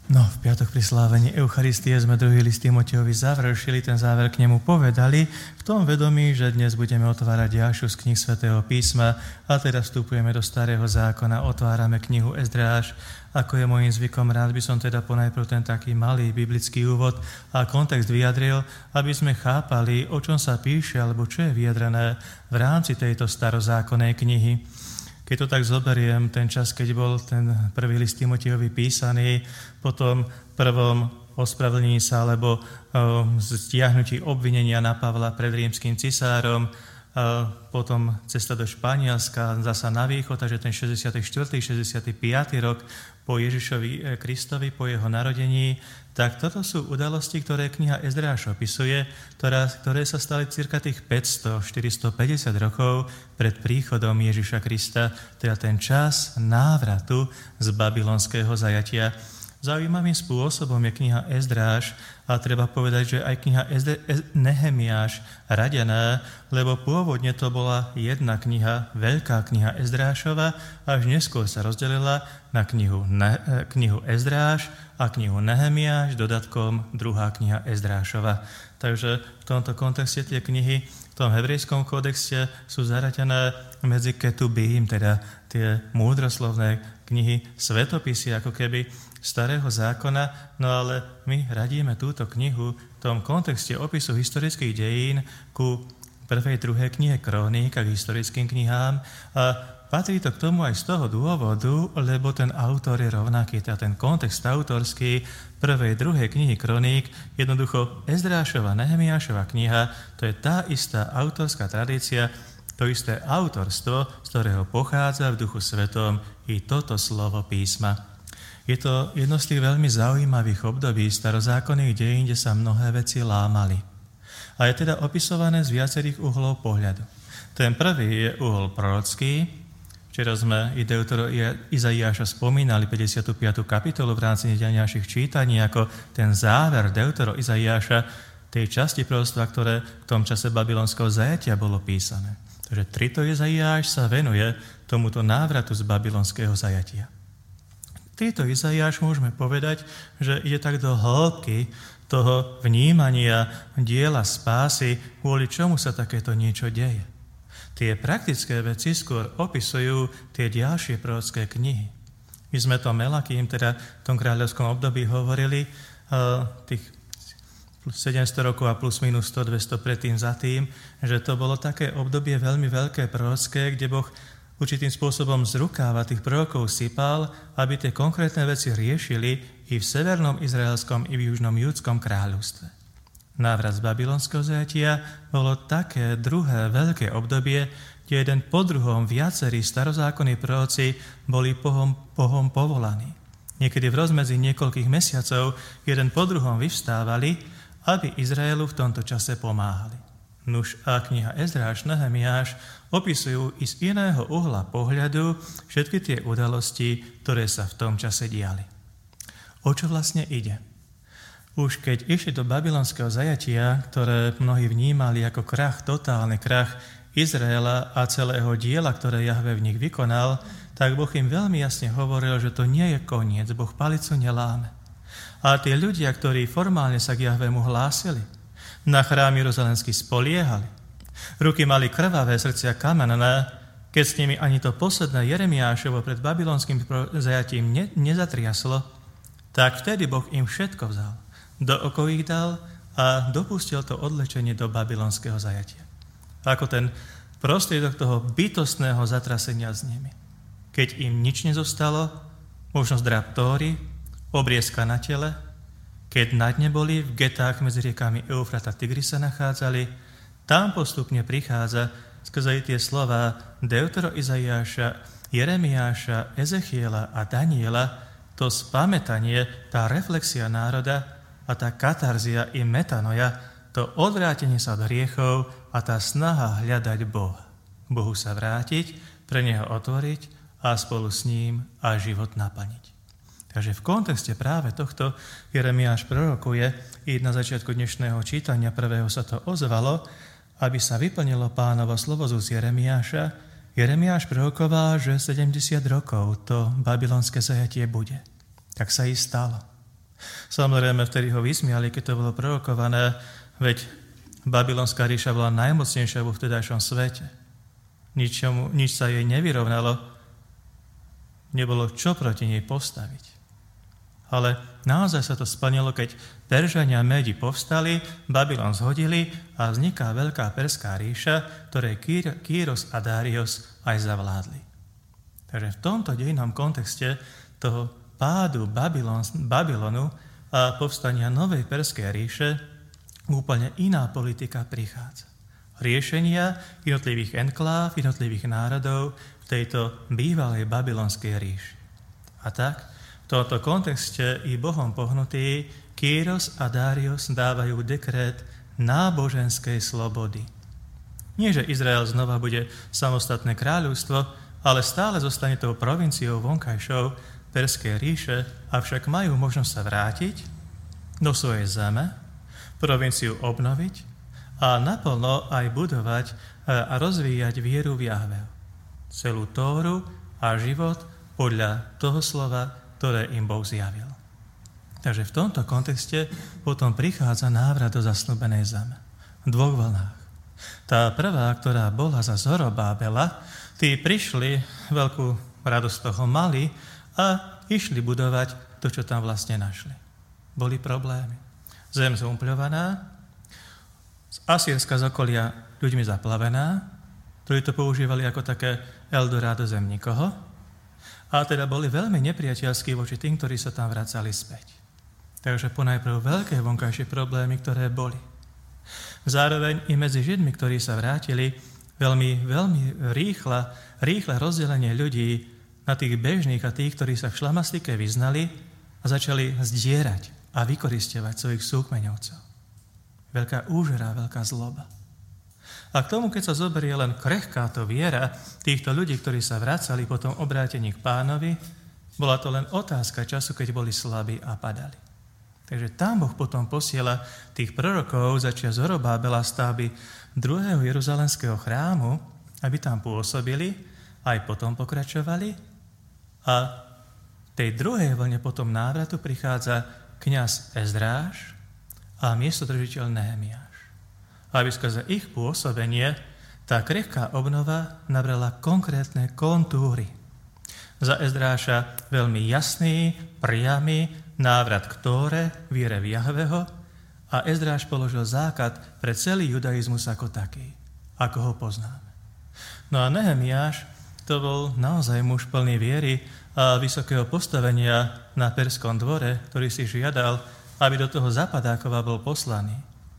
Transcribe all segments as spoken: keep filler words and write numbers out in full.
No, v piatok pri slávení Eucharistie sme druhý list Timotejovi završili, ten záver k nemu povedali, v tom vedomí, že dnes budeme otvárať ďalšiu z kníh Svätého písma a teda vstupujeme do Starého zákona, otvárame knihu Ezdráš. Ako je môjim zvykom, rád by som teda ponajprv ten taký malý biblický úvod a kontext vyjadril, aby sme chápali, o čom sa píše, alebo čo je vyjadrené v rámci tejto starozákonnej knihy. Keď to tak zoberiem, ten čas, keď bol ten prvý list Timotejovi písaný, potom prvom ospravedlnení sa, alebo o, stiahnutí obvinenia na Pavla pred rímskym cisárom, a potom cesta do Španielska, zasa na východ, takže ten šesťdesiaty štvrtý šesťdesiaty piaty rok po Ježišovi Kristovi, po jeho narodení, tak toto sú udalosti, ktoré kniha Ezdráš opisuje, ktorá, ktoré sa stali cirka tých päťsto až štyristopäťdesiat rokov pred príchodom Ježiša Krista, teda ten čas návratu z babylonského zajatia. Zaujímavým spôsobom je kniha Ezdráš a treba povedať, že aj kniha Ezde, Ez, Nehemiáš radená, lebo pôvodne to bola jedna kniha, veľká kniha Ezdrášova, až neskôr sa rozdelila na knihu, ne, knihu Ezdráš a knihu Nehemiáš, dodatkom druhá kniha Ezdrášova. Takže v tomto kontexte tie knihy v tom hebrejskom kódexe sú zaradené medzi ketubím, teda tie múdroslovné knihy, svetopisy, ako keby Starého zákona, no ale my radíme túto knihu v tom kontexte opisu historických dejín ku prvej, druhej knihe Krónik a k historickým knihám a patrí to k tomu aj z toho dôvodu, lebo ten autor je rovnaký, teda ten kontext autorský prvej, druhej knihy Krónik, jednoducho Ezdrášova, Nehemiášova kniha, to je tá istá autorská tradícia, to isté autorstvo, z ktorého pochádza v Duchu Svetom i toto slovo písma. Je to jedno z tých veľmi zaujímavých období starozákonných dejín, kde sa mnohé veci lámali. A je teda opisované z viacerých uhlov pohľadu. Ten prvý je uhol prorocký. Včera sme i Deutero Izaiáša spomínali päťdesiatu piatu kapitolu v rámci nedeľňajších čítaní ako ten záver Deutero Izaiáša tej časti proroctva, ktoré v tom čase babylonského zajatia bolo písané. Takže trito Izaiáš sa venuje tomuto návratu z babylonského zajatia. Týto Izaiáš môžeme povedať, že ide tak do hĺbky toho vnímania diela spásy, kvôli čomu sa takéto niečo deje. Tie praktické veci skôr opisujú tie ďalšie prorocké knihy. My sme to Melakým, teda v tom kráľovskom období hovorili, uh, tých sedemsto rokov a plus minus sto dvesto predtým za tým, že to bolo také obdobie veľmi veľké prorocké, kde Boh určitým spôsobom z rukáva tých prorokov sypal, aby tie konkrétne veci riešili i v severnom izraelskom, i v južnom judskom kráľovstve. Návrat z babylonského zajatia bolo také druhé veľké obdobie, kde jeden po druhom viacerí starozákonní proroci boli pohom, pohom povolaní. Niekedy v rozmedzi niekoľkých mesiacov jeden po druhom vyvstávali, aby Izraelu v tomto čase pomáhali. Nuž a kniha Ezdráš, Nehemiáš opisujú i z iného uhla pohľadu všetky tie udalosti, ktoré sa v tom čase diali. O čo vlastne ide? Už keď išli do babylonského zajatia, ktoré mnohí vnímali ako krach, totálny krach Izraela a celého diela, ktoré Jahve v nich vykonal, tak Boh im veľmi jasne hovoril, že to nie je koniec, Boh palicu neláme. A tí ľudia, ktorí formálne sa k Jahvemu hlásili, na chrám Jeruzalemský spoliehali, ruky mali krvavé, srdcia kamenné, keď s nimi ani to posledné Jeremiášovo pred babylonským zajatím ne, nezatriaslo, tak vtedy Boh im všetko vzal, do okov ich dal a dopustil to odlečenie do babylonského zajatia. Ako ten prostriedok toho bytostného zatrasenia s nimi. Keď im nič nezostalo, možnosť dráp tóry, obriezka na tele, keď na dne boli, v getách medzi riekami Eufrat a Tigris sa nachádzali, tam postupne prichádza skrze tie slova Deutero Izaiáša, Jeremiáša, Ezechiela a Daniela to spamätanie, tá reflexia národa a tá katarzia i metanoja, to odvrátenie sa od hriechov a tá snaha hľadať Boha. Bohu sa vrátiť, pre Neho otvoriť a spolu s ním a život naplniť. Takže v kontexte práve tohto Jeremiáš prorokuje, i na začiatku dnešného čítania prvého sa to ozvalo, aby sa vyplnilo Pánovo slovo z Jeremiáša. Jeremiáš prorokoval, že sedemdesiat rokov to babylonské zajatie bude. Tak sa i stalo. Samozrejme, vtedy ho vysmiali, keď to bolo prorokované, veď Babylonská ríša bola najmocnejšia vo vtedajšom svete. Nič, nič sa jej nevyrovnalo, nebolo čo proti nej postaviť. Ale naozaj sa to splnilo, keď Peržania a Médi povstali, Babylon zhodili a vzniká veľká perská ríša, ktorej Kýros a Dários aj zavládli. Takže v tomto dejinnom kontexte toho pádu Babylon, Babylonu a povstania novej perskej ríše úplne iná politika prichádza. Riešenia jednotlivých enkláv, jednotlivých národov v tejto bývalej babylonskej ríši. A tak v tomto kontexte i Bohom pohnutí Kýros a Dários dávajú dekret náboženskej slobody. Nie, že Izrael znova bude samostatné kráľovstvo, ale stále zostane tou provinciou vonkajšou Perskej ríše, avšak majú možnosť sa vrátiť do svojej zeme, provinciu obnoviť a naplno aj budovať a rozvíjať vieru v Jahveho. Celú Tóru a život podľa toho slova, ktoré im Boh zjavil. Takže v tomto kontexte potom prichádza návrat do zasnúbenej zeme. V dvoch vlnách. Tá prvá, ktorá bola za Zorobábela, tí prišli, veľkú radosť toho mali a išli budovať to, čo tam vlastne našli. Boli problémy. Zem zúmpľovaná, z Asýrska z okolia ľuďmi zaplavená, ktorí to používali ako také Eldorado zem nikoho, a teda boli veľmi nepriateľskí voči tým, ktorí sa tam vracali späť. Takže ponajprv veľké vonkajšie problémy, ktoré boli. Zároveň i medzi Židmi, ktorí sa vrátili, veľmi, veľmi rýchla, rýchle rozdelenie ľudí na tých bežných a tých, ktorí sa v šlamastike vyznali a začali zdierať a vykorisťovať svojich súkmeňovcov. Veľká úžera, veľká zloba. A k tomu, keď sa zoberie len krehká to viera týchto ľudí, ktorí sa vracali po tom obrátení k Pánovi, bola to len otázka času, keď boli slabí a padali. Takže tam Boh potom posiela tých prorokov začia Zorobábela stavby druhého jeruzalemského chrámu, aby tam pôsobili, aj potom pokračovali. A v tej druhej vlne potom návratu prichádza kňaz Ezdráš a miestodržiteľ Nehemiáš. Aby skrze ich pôsobenie tá krehká obnova nabrala konkrétne kontúry. Za Ezdráša veľmi jasný, priamy návrat k Tóre, viere v Jahveho, a Ezdráš položil základ pre celý judaizmus ako taký, ako ho poznáme. No a Nehemiáš to bol naozaj muž plný viery a vysokého postavenia na perskom dvore, ktorý si žiadal, aby do toho Zapadákova bol poslaný.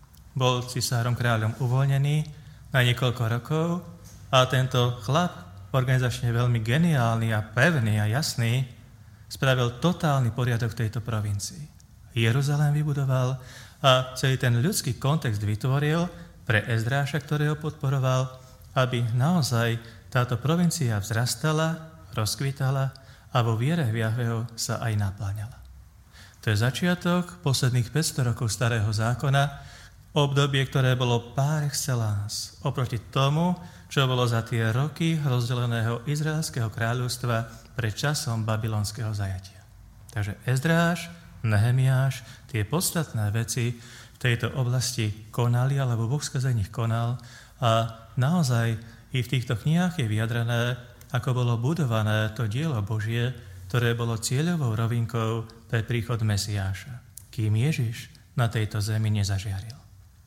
Bol cisárom kráľom uvoľnený na niekoľko rokov a tento chlap, organizačne veľmi geniálny a pevný a jasný, spravil totálny poriadok v tejto provincii. Jeruzalém vybudoval a celý ten ľudský kontext vytvoril pre Ezdráša, ktorý ho podporoval, aby naozaj táto provincia vzrastala, rozkvitala a vo viere v Jahveho sa aj napláňala. To je začiatok posledných päťsto rokov starého zákona, obdobie, ktoré bolo par excellence oproti tomu, čo bolo za tie roky rozdeleného izraelského kráľovstva pred časom babylonského zajatia. Takže Ezdráš, Nehemiáš, tie podstatné veci v tejto oblasti konali, alebo Boh skrze nich konal a naozaj i v týchto knihách je vyjadrené, ako bolo budované to dielo Božie, ktoré bolo cieľovou rovinkou pre príchod Mesiáša, kým Ježiš na tejto zemi nezažiaril.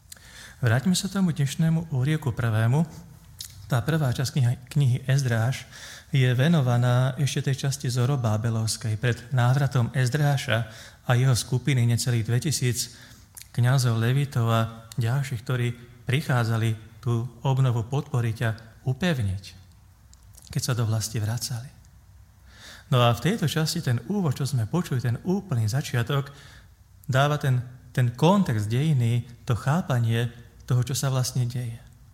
Vráťme sa tomu dnešnému úrieku prvému. Tá prvá časť knihy, knihy Ezdráš je venovaná ešte tej časti Zorobábelovskej pred návratom Ezdráša a jeho skupiny necelých dvetisíc kňazov, levitov a ďalších, ktorí prichádzali tú obnovu podporiť a upevniť, keď sa do vlasti vracali. No a v tejto časti ten úvod, čo sme počuli, ten úplný začiatok, dáva ten, ten kontext dejiny, to chápanie toho, čo sa vlastne deje.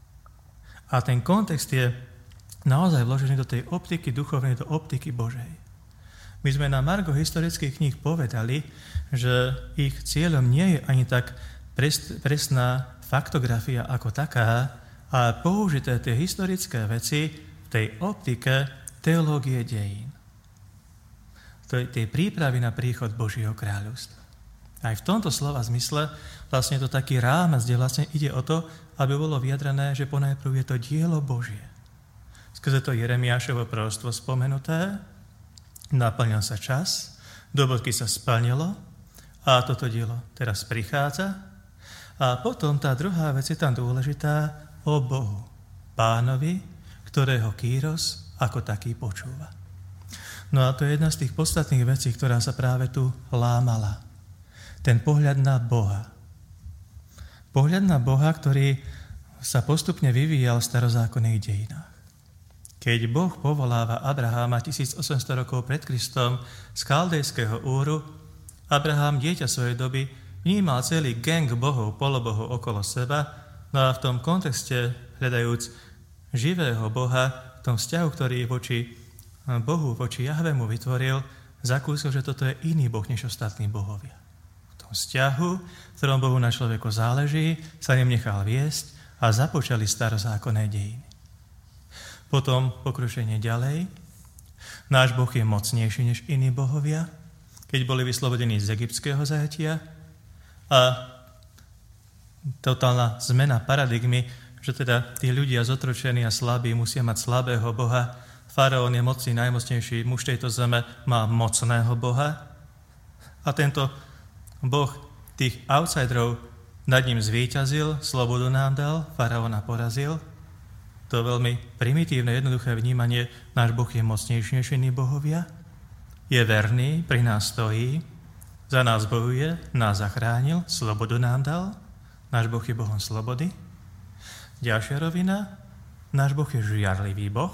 A ten kontext je naozaj vložený do tej optiky duchovnej, do optiky Božej. My sme na margo historických kníh povedali, že ich cieľom nie je ani tak presná faktografia ako taká, a použité tie historické veci v tej optike teológie dejín. To je tie prípravy na príchod Božieho kráľovstva. Aj v tomto slova zmysle vlastne je to taký rámec, kde vlastne ide o to, aby bolo vyjadrené, že ponajprv je to dielo Božie. Skrze to Jeremiášovo proroctvo spomenuté, naplnil sa čas, do bodky sa splnilo a toto dielo teraz prichádza. A potom tá druhá vec je tam dôležitá o Bohu, Pánovi, ktorého Kýros ako taký počúva. No a to je jedna z tých podstatných vecí, ktorá sa práve tu lámala. Ten pohľad na Boha. Pohľad na Boha, ktorý sa postupne vyvíjal v starozákonných dejinách. Keď Boh povoláva Abraháma tisícosemsto rokov pred Kristom z Chaldejského Úru, Abrahám, dieťa svojej doby, vnímal celý gang bohov, polobohov okolo seba, no a v tom kontexte, hľadajúc živého Boha, v tom vzťahu, ktorý voči Bohu, voči Jahvemu vytvoril, zakúsil, že toto je iný Boh než ostatní bohovia. V tom vzťahu, v ktorom Bohu na človeku záleží, sa ním nechal viesť a započali starozákonné dejiny. Potom pokročenie ďalej. Náš Boh je mocnejší než iní bohovia, keď boli vyslobodení z egyptského zajatia. A totálna zmena paradigmy, že teda tí ľudia zotročení a slabí musia mať slabého Boha. Faraón je mocný, najmocnejší muž tejto zeme, má mocného Boha. A tento Boh tých outsiderov nad ním zvíťazil, slobodu nám dal, faraóna porazil. To veľmi primitívne, jednoduché vnímanie, náš Boh je mocnejší než iní bohovia, je verný, pri nás stojí, za nás bojuje, nás zachránil, slobodu nám dal, náš Boh je Bohom slobody. Ďalšia rovina, náš Boh je žiarlivý Boh,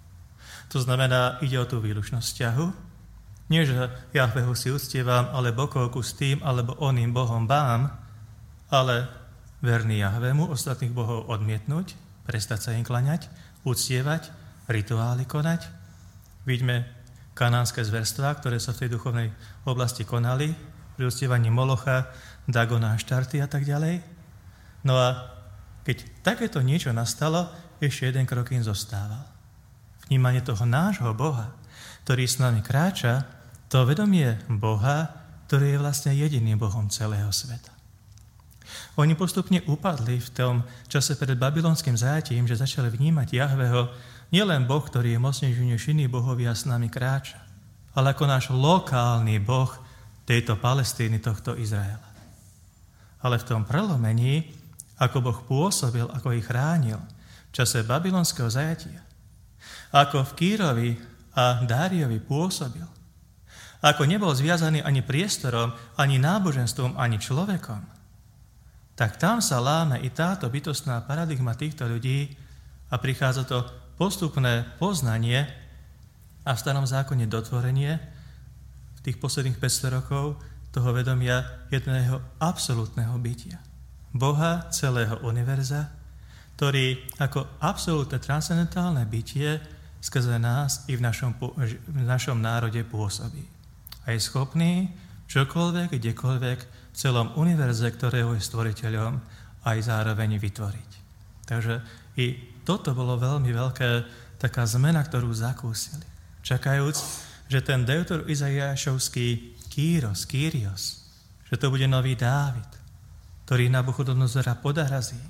to znamená, ide o tú výlučnosť vzťahu, nie, že Jahveho si uctievam, ale bokovku s tým, alebo oným Bohom bám, ale verný Jahvemu ostatných bohov odmietnúť, prestať sa im klaňať, uctievať, rituály konať. Vidíme kanánske zverstvá, ktoré sa v tej duchovnej oblasti konali, pri uctievaní Molocha, Dagona a Štarty a tak ďalej. No a keď takéto niečo nastalo, ešte jeden krok im zostával. Vnímanie toho nášho Boha, ktorý s nami kráča, to vedomie Boha, ktorý je vlastne jediným Bohom celého sveta. Oni postupne upadli v tom čase pred babylonským zajatím, že začali vnímať Jahveho nielen Boh, ktorý je mocnejší než iní bohovia s nami kráča, ale ako náš lokálny Boh tejto Palestíny, tohto Izraela. Ale v tom prelomení, ako Boh pôsobil, ako ich chránil v čase babylonského zajatia, ako v Kýrovi a Dáriovi pôsobil, ako nebol zviazaný ani priestorom, ani náboženstvom, ani človekom, tak tam sa láme i táto bytostná paradigma týchto ľudí a prichádza to postupné poznanie a v starom zákone dotvorenie v tých posledných päťsto rokov toho vedomia jedného absolútneho bytia. Boha celého univerza, ktorý ako absolútne transcendentálne bytie skrze nás i v našom, v našom národe pôsobí. A je schopný čokoľvek, kdekoľvek v celom univerze, ktorého je stvoriteľom, aj zároveň vytvoriť. Takže i toto bolo veľmi veľké taká zmena, ktorú zakúsili. Čakajúc, že ten Deuter Izaiášovský Kýros, Kýrios, že to bude nový Dávid, ktorý Nabuchodonozora podarazí.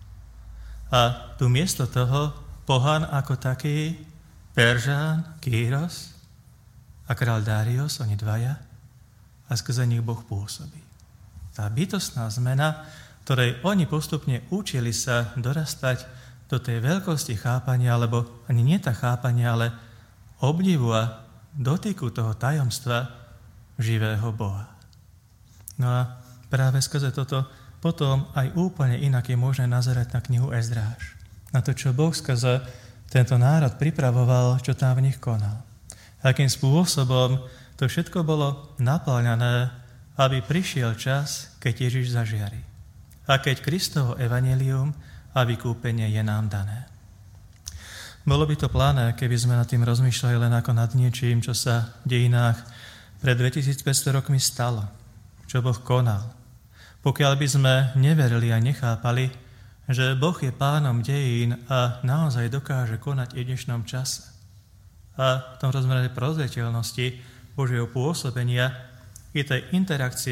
A tu miesto toho pohan ako taký Peržán, Kýros a kráľ Dários, oni dvaja, a skrze nich Boh pôsobí. Tá bytostná zmena, ktorej oni postupne učili sa dorastať do tej veľkosti chápania, alebo ani nie tá chápania, ale obdivu a dotyku toho tajomstva živého Boha. No a práve skrze toto potom aj úplne inak je možné nazerať na knihu Ezdráš. Na to, čo Boh skrze tento národ pripravoval, čo tam v nich konal. Akým spôsobom to všetko bolo naplňané, aby prišiel čas, keď Ježiš zažiari. A keď Kristovo evanjelium a vykúpenie je nám dané. Bolo by to pláne, keby sme nad tým rozmýšľali len ako nad niečím, čo sa v dejinách pred dvetisícpäťsto rokmi stalo, čo Boh konal. Pokiaľ by sme neverili a nechápali, že Boh je pánom dejín a naozaj dokáže konať i v dnešnom čase. A v tom rozmere prozreteľnosti Božieho pôsobenia i tej interakcie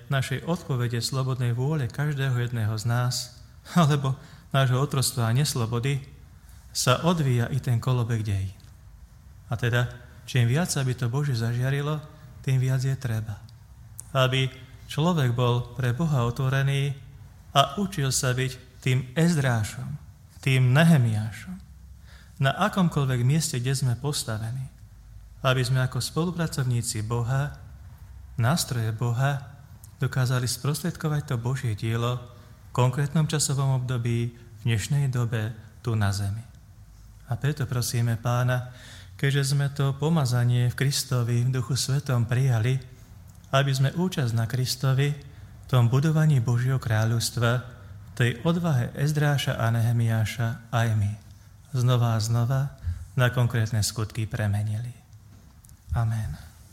našej odpovede slobodnej vôle každého jedného z nás, alebo nášho otroctva a neslobody, sa odvíja i ten kolobek dejín. A teda, čím viac aby to Bože zažiarilo, tým viac je treba. Aby človek bol pre Boha otvorený a učil sa byť tým Ezdrášom, tým Nehemiášom, na akomkoľvek mieste, kde sme postavení. Aby sme ako spolupracovníci Boha, nástroje Boha, dokázali sprostredkovať to Božie dielo v konkrétnom časovom období, v dnešnej dobe, tu na zemi. A preto prosíme Pána, keďže sme to pomazanie v Kristovi, v Duchu Svetom prijali, aby sme účasť na Kristovi, v tom budovaní Božieho kráľovstva, tej odvahe Ezdráša a Nehemiáša aj my, znova a znova na konkrétne skutky premenili. Amen.